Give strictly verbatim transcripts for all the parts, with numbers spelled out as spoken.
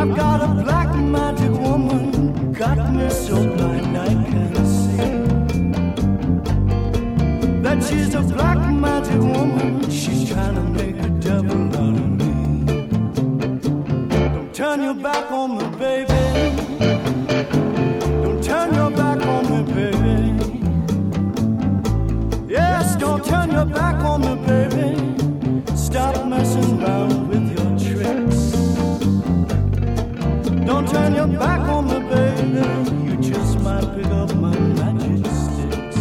I've got a black magic woman, got me so blind I can't see that she's a black magic woman. She's trying to make a devil out of me. Don't turn your back on me, baby. Don't turn your back on me, baby. Yes, don't turn your back on me, baby. Stop messing around with your tricks. Don't turn your back on me, baby. You just might pick up my magic sticks.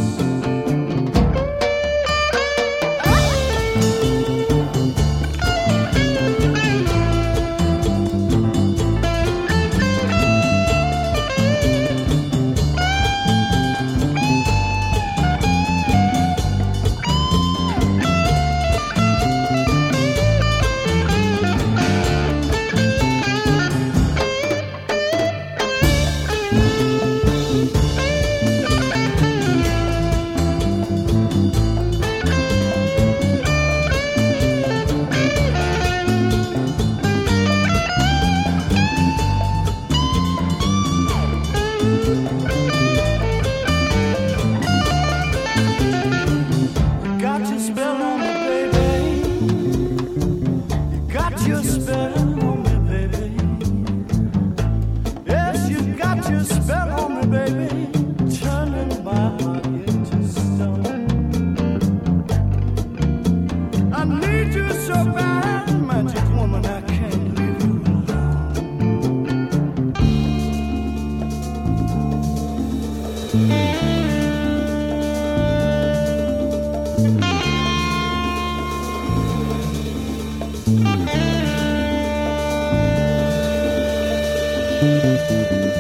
Thank you.